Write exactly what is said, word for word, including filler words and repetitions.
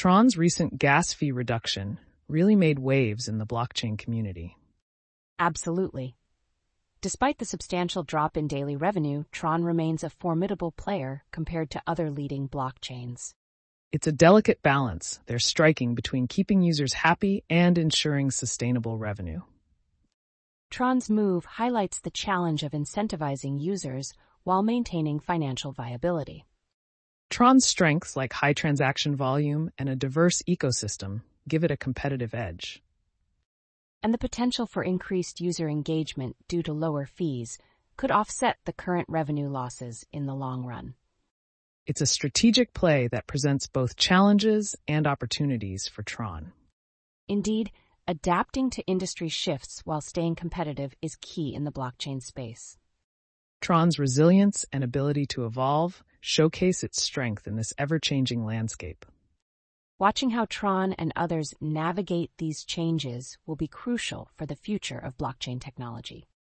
Tron's recent gas fee reduction really made waves in the blockchain community. Absolutely. Despite the substantial drop in daily revenue, Tron remains a formidable player compared to other leading blockchains. It's a delicate balance they're striking between keeping users happy and ensuring sustainable revenue. Tron's move highlights the challenge of incentivizing users while maintaining financial viability. Tron's strengths like high transaction volume and a diverse ecosystem give it a competitive edge. And the potential for increased user engagement due to lower fees could offset the current revenue losses in the long run. It's a strategic play that presents both challenges and opportunities for Tron. Indeed, adapting to industry shifts while staying competitive is key in the blockchain space. Tron's resilience and ability to evolve showcase its strength in this ever-changing landscape. Watching how Tron and others navigate these changes will be crucial for the future of blockchain technology.